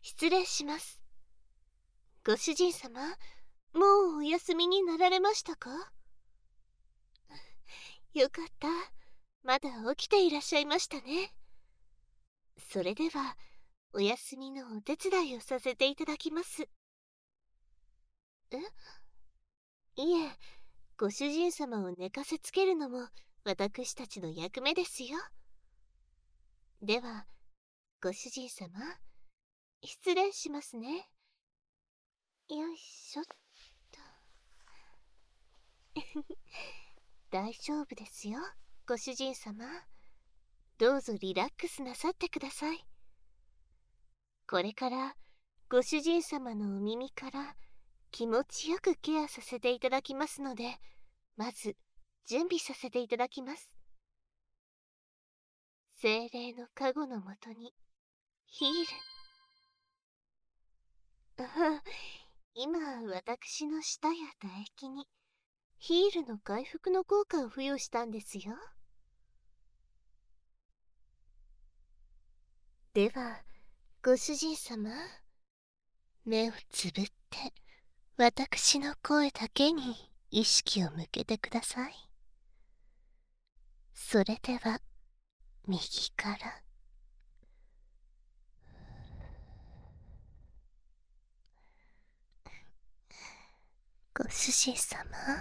失礼します。ご主人様、もうお休みになられましたか？よかった。まだ起きていらっしゃいましたね。それでは、お休みのお手伝いをさせていただきます。いえ、ご主人様を寝かせつけるのも私たちの役目ですよ。では、ご主人様、失礼しますね。よいしょっと。大丈夫ですよ、ご主人様。どうぞリラックスなさってください。これからご主人様のお耳から気持ちよくケアさせていただきますので、まず準備させていただきます。精霊の加護のもとにヒール。今私の舌や唾液にヒールの回復の効果を付与したんですよ。ではご主人様、目をつぶって私の声だけに意識を向けてください。それでは右から。ご主人様、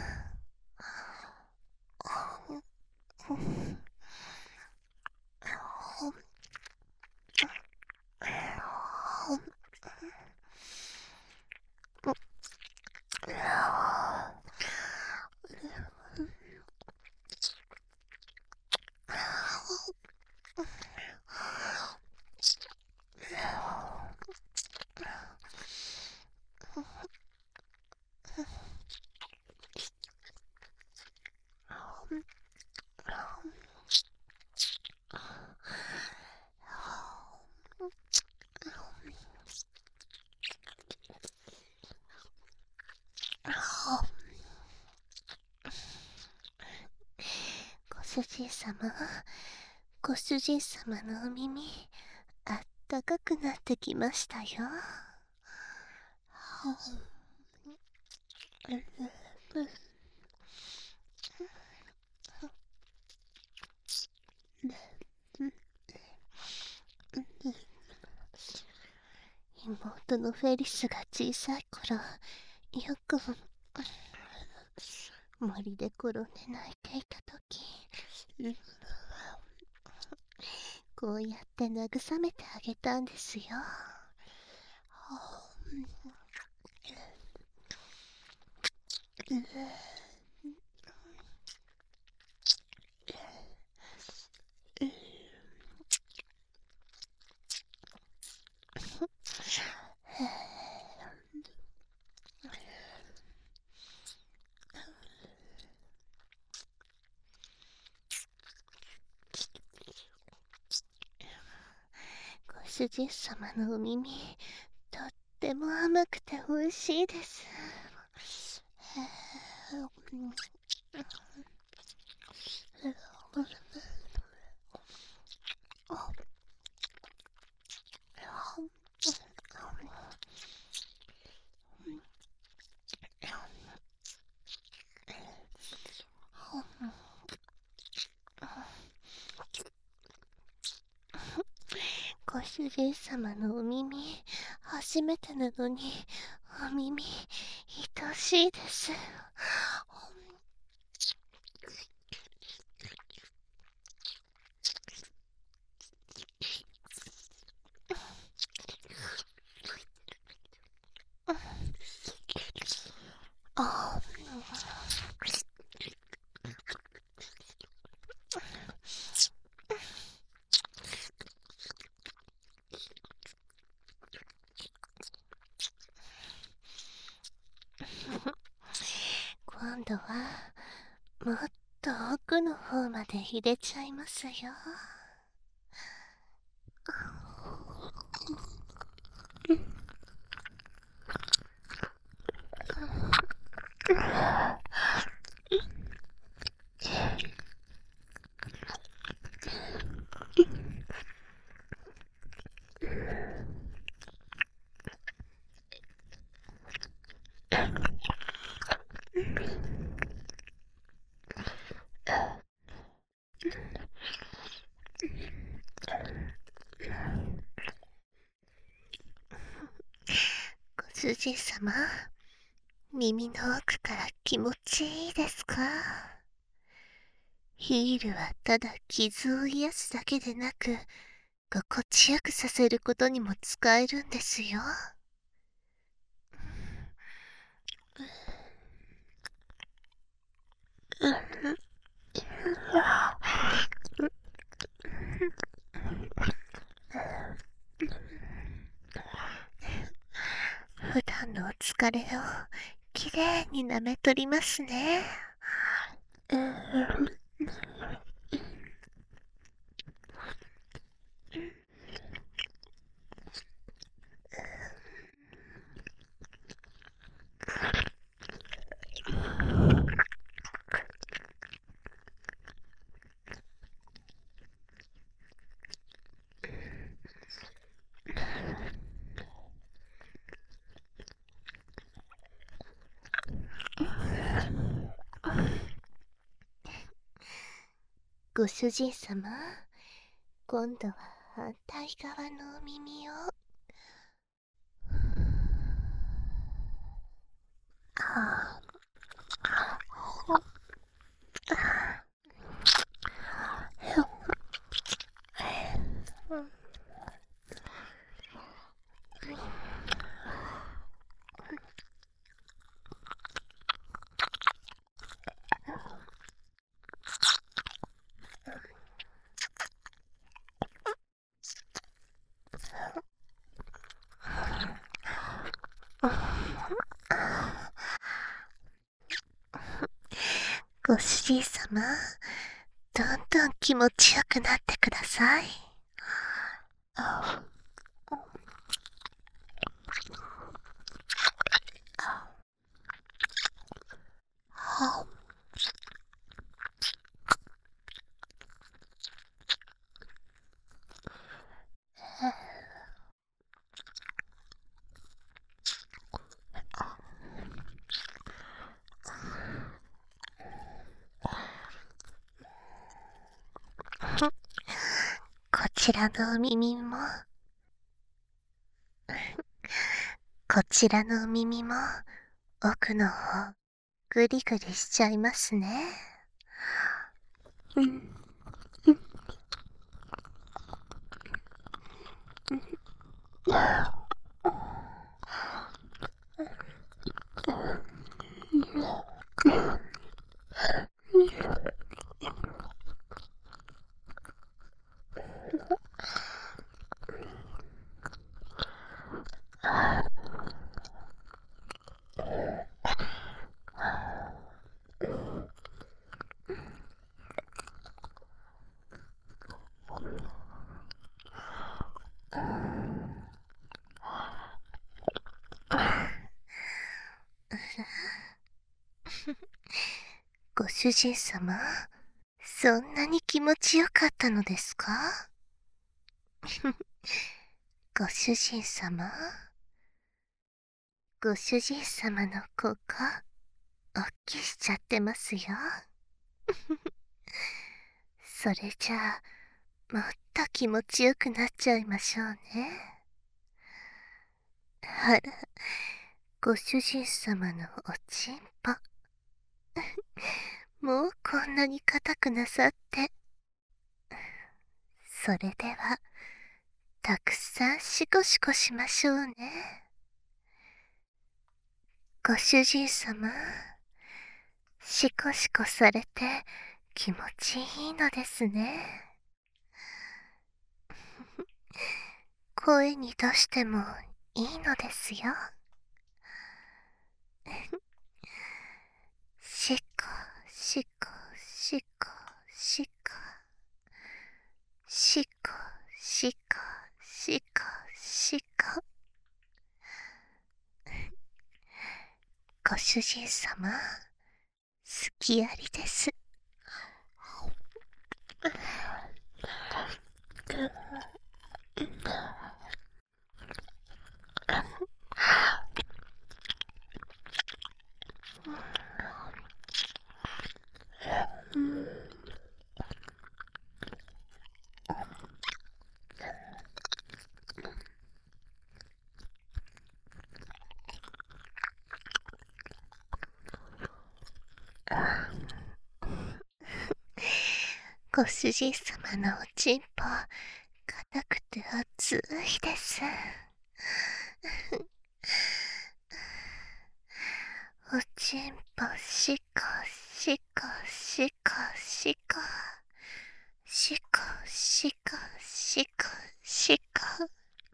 ご主人様、ご主人様のお耳、あったかくなってきましたよ。妹のフェリスが小さい頃、よく森で転んで泣いていた時、こうやって慰めてあげたんですよ。ご主人様のお耳、とっても甘くて美味しいです。ご主人様のお耳、初めてなのにお耳愛しいです。あ、今度はもっと奥の方まで入れちゃいますよ。 主人様、耳の奥から気持ちいいですか？ヒールはただ傷を癒すだけでなく、心地よくさせることにも使えるんですよ。普段のお疲れをきれいに舐めとりますね。ご主人様、今度は反対側のお耳を。ご主人様、どんどん気持ちよくなってください。こちらのお耳も、こちらのお耳も、奥の方、グリグリしちゃいますね。ご主人様、そんなに気持ちよかったのですか？ご主人様、ご主人様のここ、おっきしちゃってますよ。それじゃあ、もっと気持ちよくなっちゃいましょうね。あら、ご主人様のおちんぽ。もうこんなに硬くなさって。それでは、たくさんシコシコしましょうね。ご主人様、シコシコされて気持ちいいのですね。声に出してもいいのですよ。シコシコシコシコシコシコシコシコ。ご主人様、すきありです。 ご主人様のおちんぽ、硬くて熱いです。おちんぽしこしこしこしこ。しこしこしこしこ。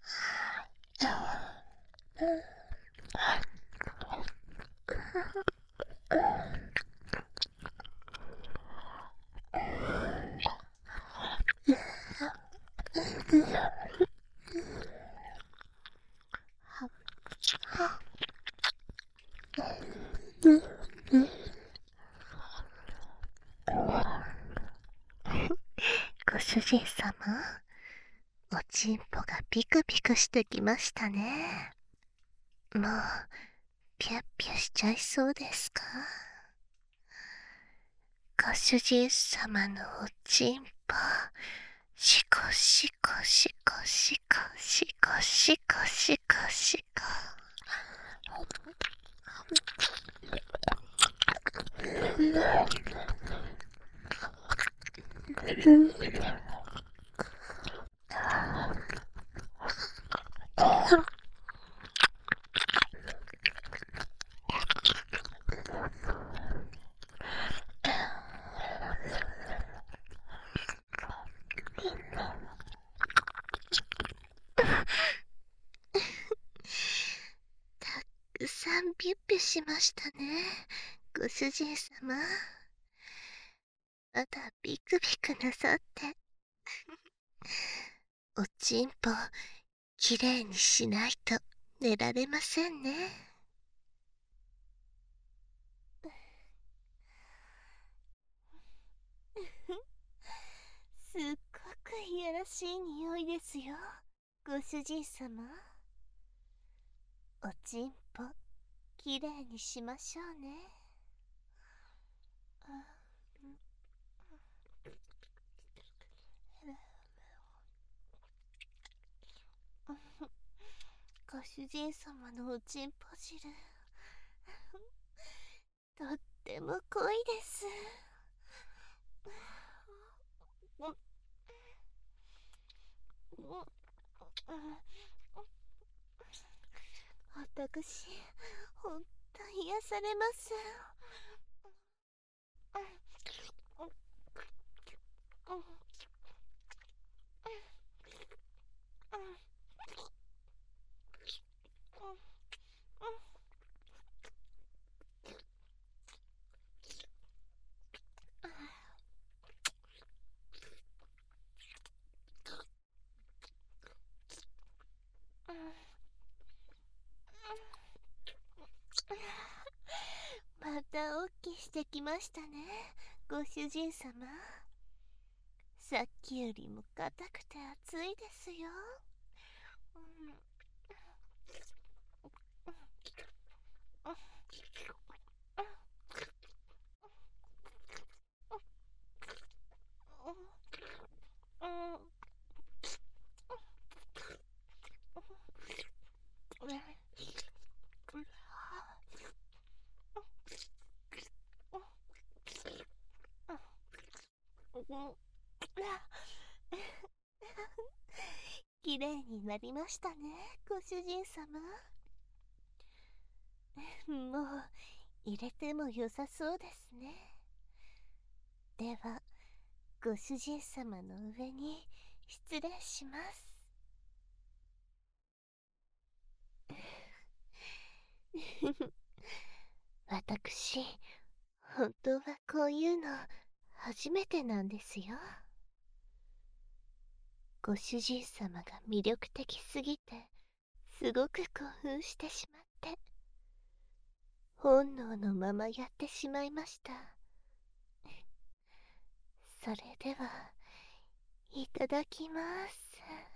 ご主人様、おちんぽがピクピクしてきましたね。もうピャッピャしちゃいそうですか？ご主人様のおちんぽ、しこしこしこしこしこしこしこしこ。たくさんピュッピュしましたね、ご主人様。まだビクビクなさって。おちんぽきれいにしないと寝られませんね。すっごくいやらしい匂いですよ、ご主人様。おちんぽきれいにしましょうね。ご主人様のおちんぽ汁、とっても濃いです。私、ほんと癒されます。またおっきしてきましたね、ご主人様。さっきよりも硬くて熱いですよ。きれいになりましたね、ご主人様。もう入れても良さそうですね。では、ご主人様の上に失礼します。私、本当はこういうの初めてなんですよ。ご主人様が魅力的すぎて、すごく興奮してしまって、本能のままやってしまいました。それでは、いただきます。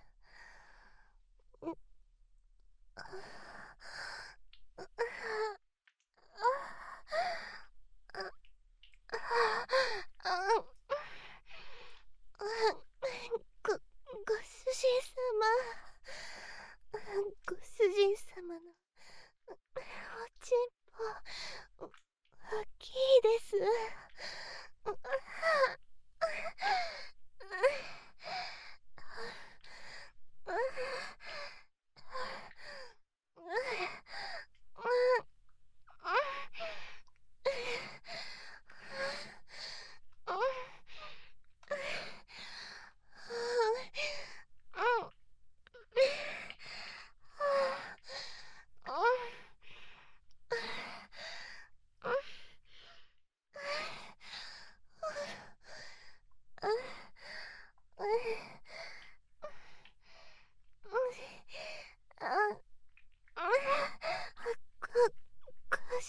ご主人様。ご主人様のおちんぽ、大きいです。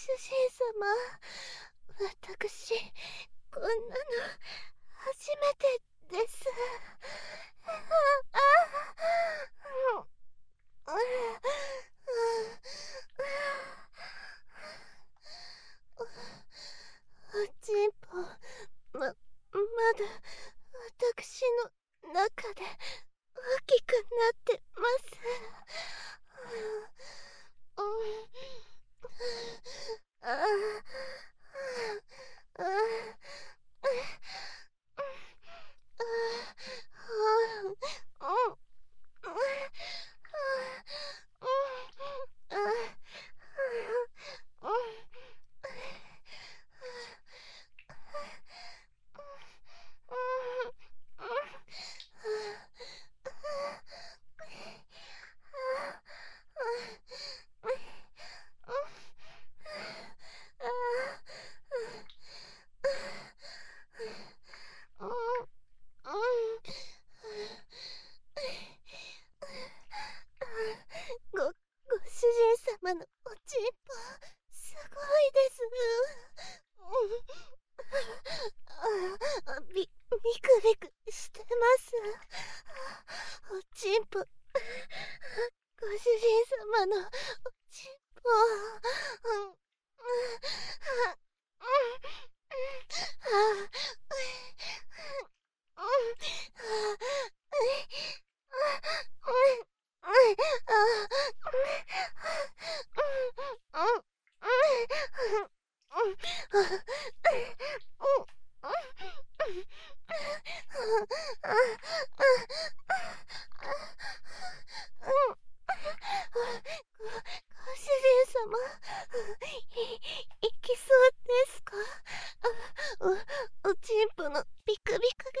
主人様、私、こんなの初めてです。おちんぽ、まだ私の中で大きくなってます。ご主人様のおちんぽ、すごいです。ビクビクしてます。おちんぽ、ご主人様のおちんぽ、ご主人様、いきそうですか？おちんぽのビクビクが、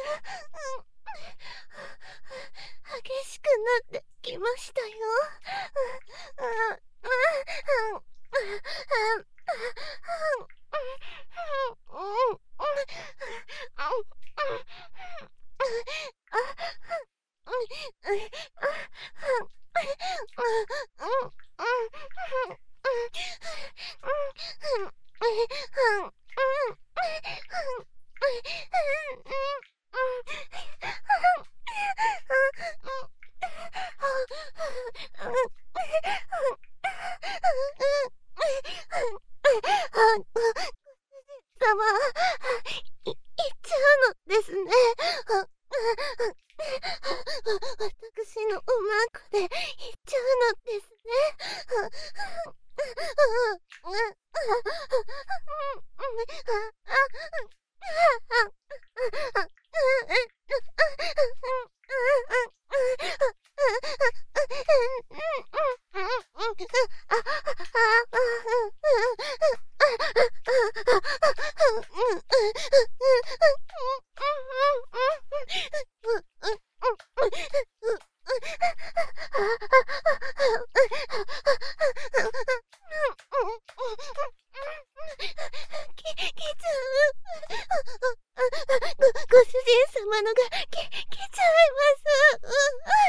激しくなってきましたよ。様、行っちゃうのですね。私のおまんこで行っちゃうのですね。きちゃう。ご主人様のがきちゃいます。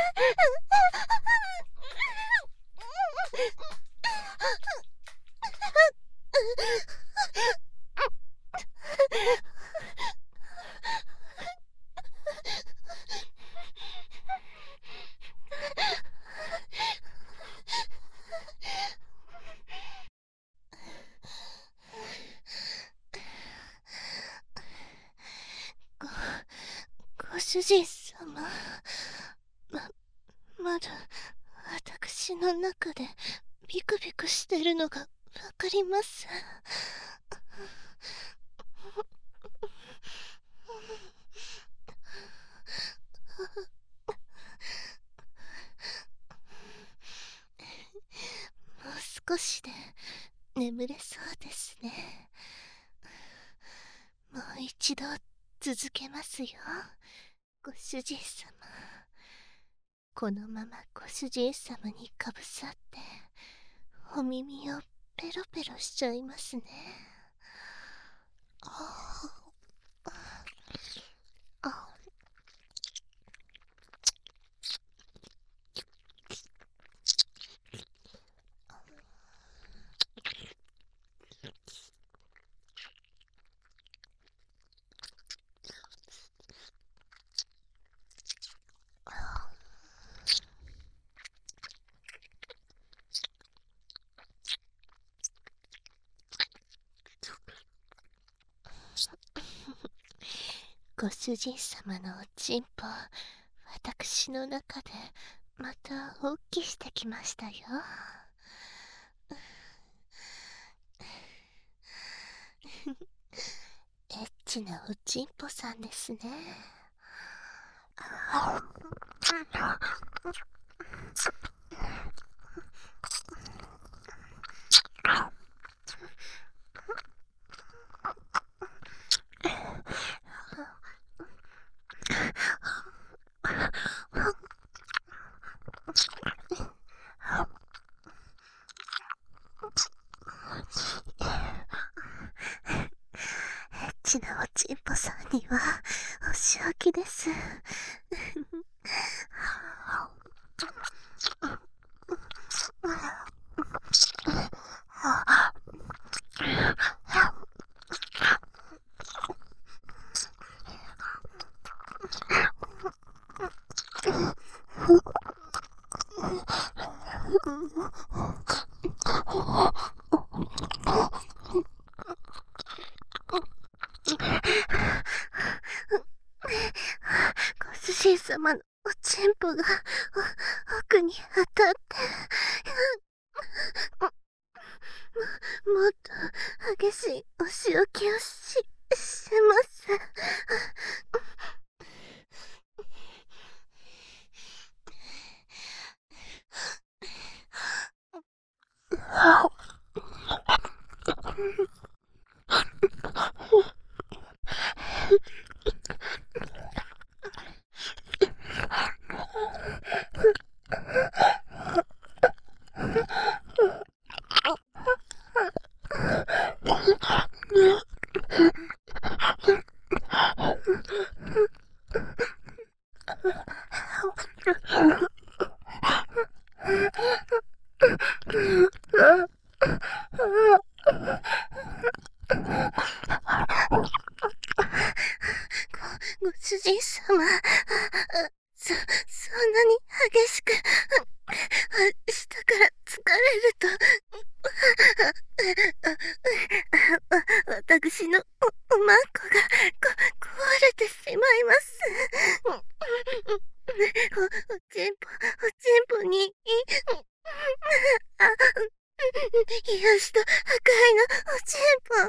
ご、ご主人様、まだ私の中でビクビクしてるのがわかります。もう少しで眠れそうですね。もう一度続けますよ、ご主人様。このままご主人様にかぶさってお耳をペロペロしちゃいますね。 ご主人様のおちんぽ、私の中でまた大きしてきましたよ。エッチなおちんぽさんですね。エッチなおちんぽさんにはお仕置きです。ご主人様のおちんぽが奥に当たってもっと激しいお仕置きをします。ご主人様、そんなに激しく、下から疲れると、私のおまんこが壊れてしまいます。おちんぽに、癒しと破壊のおちんぽを、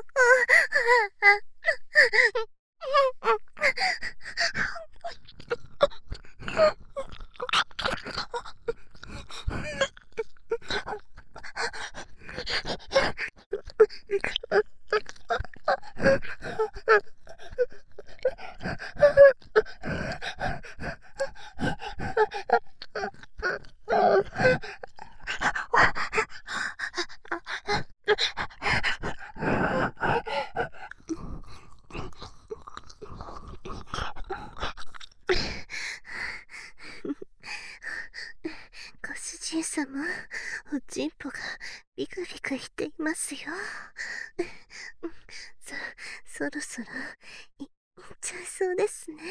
ご主人様、おちんぽがビクビクしていますよ。そろそろいっちゃいそうですね。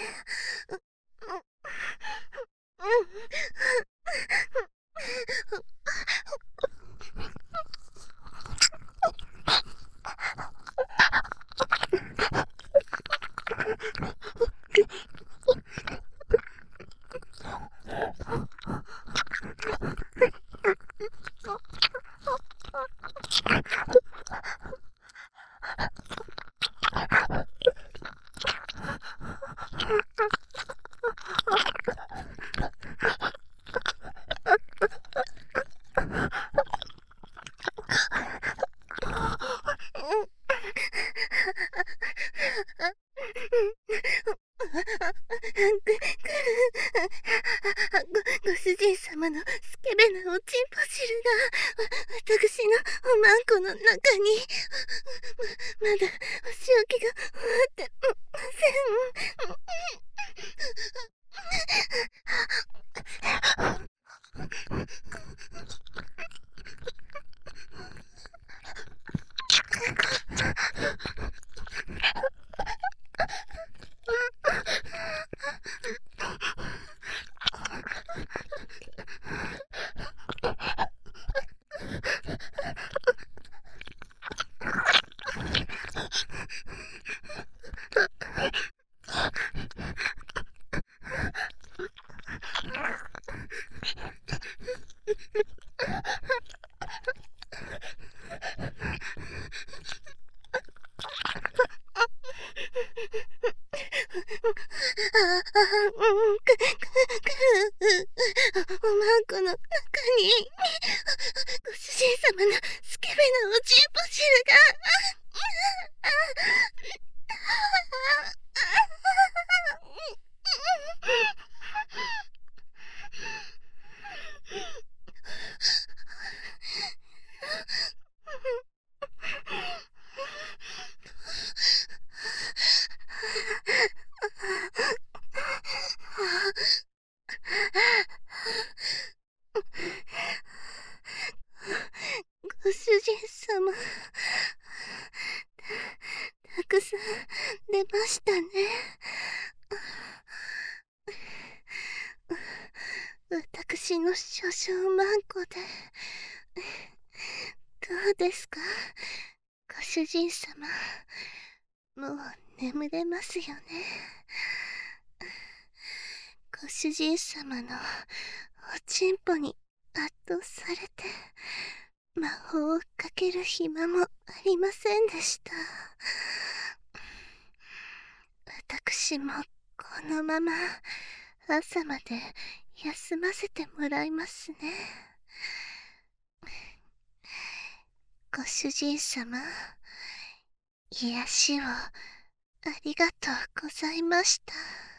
ご主人様のスケベなおちんぽ汁が私のおまんこの中にまだお仕置きが終わってません。 ご主人様、たくさん出ましたね。私の少々マンコで、どうですか、ご主人様。もう眠れますよね。ご主人様のおちんぽに圧倒されて、魔法をかける暇もありませんでした。私もこのまま朝まで休ませてもらいますね。ご主人様、癒しをありがとうございました。